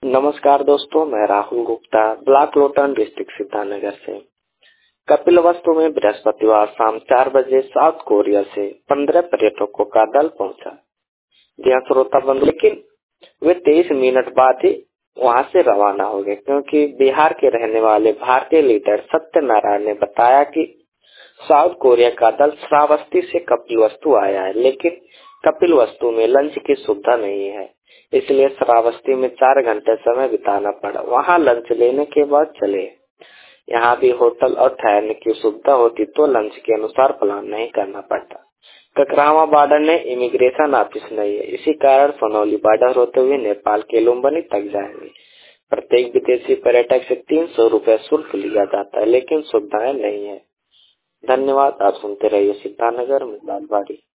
नमस्कार दोस्तों, मैं राहुल गुप्ता ब्लॉक लोटन डिस्ट्रिक्ट सिद्धार्थनगर से। कपिलवस्तु में बृहस्पतिवार शाम 4 बजे साउथ कोरिया से 15 पर्यटकों का दल पहुंचा। जी हाँ श्रोता बंधु, लेकिन वे 23 मिनट बाद ही वहां से रवाना हो गए, क्योंकि बिहार के रहने वाले भारतीय लीडर सत्यनारायण ने बताया कि साउथ कोरिया का दल श्रावस्ती से कपिलवस्तु आया है, लेकिन कपिलवस्तु में लंच की सुविधा नहीं है, इसलिए श्रावस्ती में 4 घंटे समय बिताना पड़ा। वहां लंच लेने के बाद चले। यहाँ भी होटल और ठहरने की सुविधा होती तो लंच के अनुसार प्लान नहीं करना पड़ता। ककरावा बॉर्डर में इमिग्रेशन ऑफिस नहीं है, इसी कारण सोनौली बॉर्डर होते हुए नेपाल के लुम्बिनी तक जाएंगे। प्रत्येक विदेशी पर्यटक से 300 रुपए शुल्क लिया जाता है, लेकिन सुविधाएं नहीं है। धन्यवाद। आप सुनते रहिए सिद्धार्थनगर मिजाजबाड़ी।